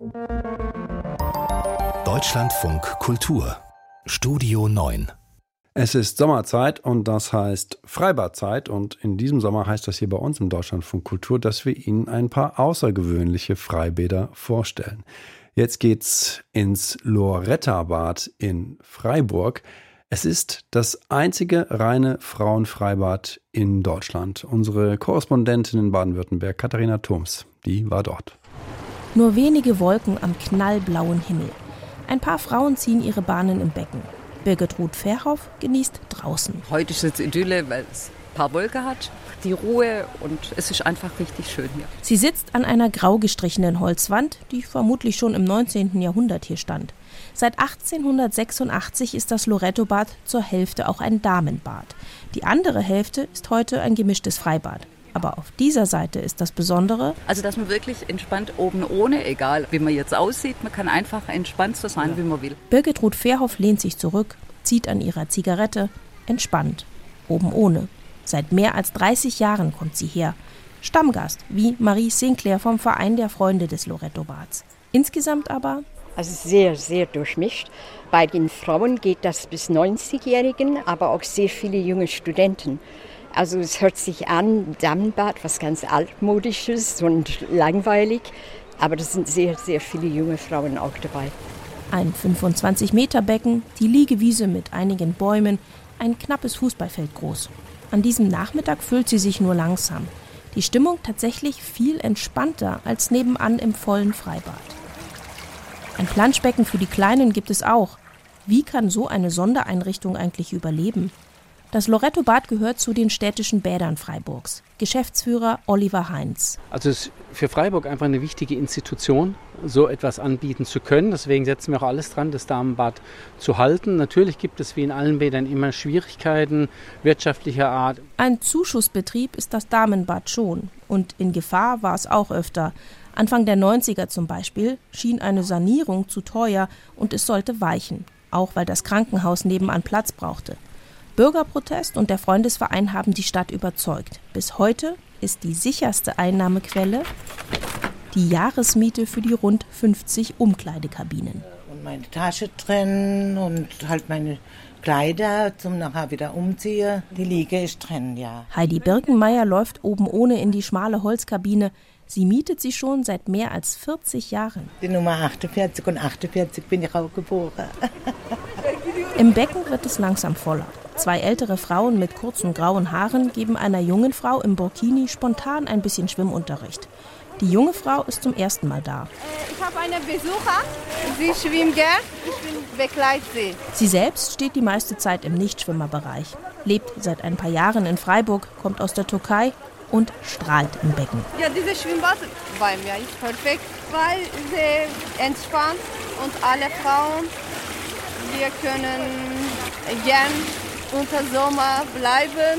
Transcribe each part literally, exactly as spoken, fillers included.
Deutschlandfunk Kultur Studio neun. Es ist Sommerzeit und das heißt Freibadzeit, und in diesem Sommer heißt das hier bei uns im Deutschlandfunk Kultur, dass wir Ihnen ein paar außergewöhnliche Freibäder vorstellen. Jetzt geht's ins Loretta-Bad in Freiburg. Es ist das einzige reine Frauenfreibad in Deutschland. Unsere Korrespondentin in Baden-Württemberg, Katharina Thoms, die war dort. Nur wenige Wolken am knallblauen Himmel. Ein paar Frauen ziehen ihre Bahnen im Becken. Birgit Ruth-Verhoff genießt draußen. Heute ist es Idylle, weil es ein paar Wolken hat, die Ruhe, und es ist einfach richtig schön hier. Sie sitzt an einer grau gestrichenen Holzwand, die vermutlich schon im neunzehnten Jahrhundert hier stand. Seit achtzehnhundertsechsundachtzig ist das Loretto-Bad zur Hälfte auch ein Damenbad. Die andere Hälfte ist heute ein gemischtes Freibad. Aber auf dieser Seite ist das Besondere, also dass man wirklich entspannt oben ohne, egal wie man jetzt aussieht, man kann einfach entspannt so sein, ja, wie man will. Birgit Ruth-Verhoff lehnt sich zurück, zieht an ihrer Zigarette, entspannt, oben ohne. Seit mehr als dreißig Jahren kommt sie her. Stammgast, wie Marie Sinclair vom Verein der Freunde des Loretto-Bads. Insgesamt aber... Also sehr, sehr durchmischt. Bei den Frauen geht das bis neunzigjährigen, aber auch sehr viele junge Studenten. Also es hört sich an, Damenbad, was ganz altmodisches und langweilig, aber das sind sehr, sehr viele junge Frauen auch dabei. Ein fünfundzwanzig Meter Becken, die Liegewiese mit einigen Bäumen, ein knappes Fußballfeld groß. An diesem Nachmittag füllt sie sich nur langsam. Die Stimmung tatsächlich viel entspannter als nebenan im vollen Freibad. Ein Planschbecken für die Kleinen gibt es auch. Wie kann so eine Sondereinrichtung eigentlich überleben? Das Loretto-Bad gehört zu den städtischen Bädern Freiburgs. Geschäftsführer Oliver Heinz. Also es ist für Freiburg einfach eine wichtige Institution, so etwas anbieten zu können. Deswegen setzen wir auch alles dran, das Damenbad zu halten. Natürlich gibt es wie in allen Bädern immer Schwierigkeiten wirtschaftlicher Art. Ein Zuschussbetrieb ist das Damenbad schon. Und in Gefahr war es auch öfter. Anfang der neunziger zum Beispiel schien eine Sanierung zu teuer und es sollte weichen. Auch weil das Krankenhaus nebenan Platz brauchte. Bürgerprotest und der Freundesverein haben die Stadt überzeugt. Bis heute ist die sicherste Einnahmequelle die Jahresmiete für die rund fünfzig Umkleidekabinen. Und meine Tasche drin und halt meine Kleider zum nachher wieder umziehen. Die Liege ist drin, ja. Heidi Birkenmeier läuft oben ohne in die schmale Holzkabine. Sie mietet sie schon seit mehr als vierzig Jahren. Die Nummer achtundvierzig und achtundvierzig bin ich auch geboren. Im Becken wird es langsam voller. Zwei ältere Frauen mit kurzen grauen Haaren geben einer jungen Frau im Burkini spontan ein bisschen Schwimmunterricht. Die junge Frau ist zum ersten Mal da. Ich habe einen Besucher, sie schwimmt gern, ich begleite sie. Sie selbst steht die meiste Zeit im Nichtschwimmerbereich, lebt seit ein paar Jahren in Freiburg, kommt aus der Türkei und strahlt im Becken. Ja, dieses Schwimmbad bei mir ist perfekt, weil sie entspannt und alle Frauen, wir können gern unter Sommer bleiben.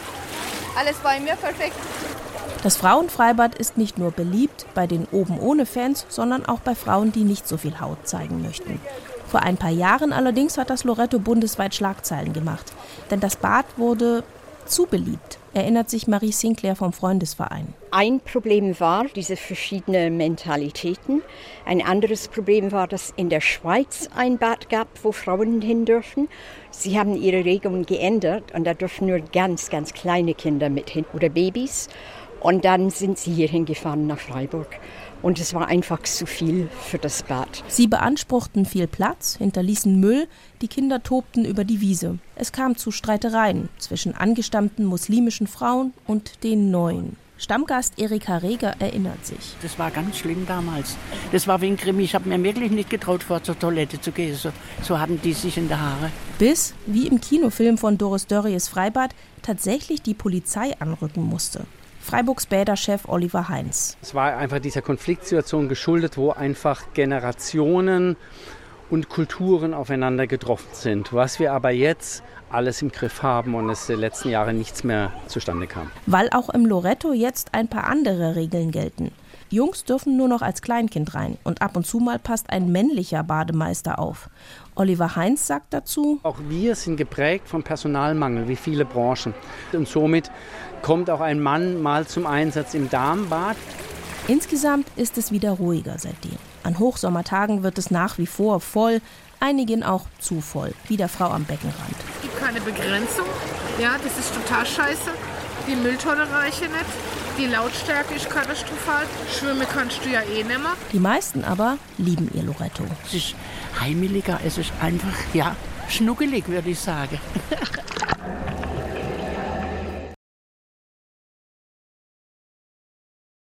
Alles bei mir perfekt. Das Frauenfreibad ist nicht nur beliebt bei den Oben-ohne-Fans, sondern auch bei Frauen, die nicht so viel Haut zeigen möchten. Vor ein paar Jahren allerdings hat das Loretto bundesweit Schlagzeilen gemacht. Denn das Bad wurde zu beliebt, erinnert sich Marie Sinclair vom Freundesverein. Ein Problem war diese verschiedenen Mentalitäten. Ein anderes Problem war, dass in der Schweiz ein Bad gab, wo Frauen hin dürfen. Sie haben ihre Regeln geändert und da dürfen nur ganz, ganz kleine Kinder mit hin oder Babys. Und dann sind sie hierhin gefahren nach Freiburg. Und es war einfach zu viel für das Bad. Sie beanspruchten viel Platz, hinterließen Müll, die Kinder tobten über die Wiese. Es kam zu Streitereien zwischen angestammten muslimischen Frauen und den Neuen. Stammgast Erika Reger erinnert sich. Das war ganz schlimm damals. Das war wie ein Krimi. Ich habe mir wirklich nicht getraut, vor zur Toilette zu gehen. So, so hatten die sich in der Haare. Bis, wie im Kinofilm von Doris Dörries Freibad, tatsächlich die Polizei anrücken musste. Freiburgs Bäderchef Oliver Heinz. Es war einfach dieser Konfliktsituation geschuldet, wo einfach Generationen und Kulturen aufeinander getroffen sind. Was wir aber jetzt alles im Griff haben und es in den letzten Jahren nichts mehr zustande kam. Weil auch im Loretto jetzt ein paar andere Regeln gelten. Jungs dürfen nur noch als Kleinkind rein und ab und zu mal passt ein männlicher Bademeister auf. Oliver Heinz sagt dazu: Auch wir sind geprägt vom Personalmangel, wie viele Branchen. Und somit kommt auch ein Mann mal zum Einsatz im Damenbad. Insgesamt ist es wieder ruhiger seitdem. An Hochsommertagen wird es nach wie vor voll, einigen auch zu voll, wie der Frau am Beckenrand. Es gibt keine Begrenzung, ja, das ist total scheiße. Die Mülltonne reiche nicht, die Lautstärke ist katastrophal, schwimmen kannst du ja eh nicht mehr. Die meisten aber lieben ihr Loretto. Es ist heimeliger, es ist einfach, ja, schnuckelig, würde ich sagen.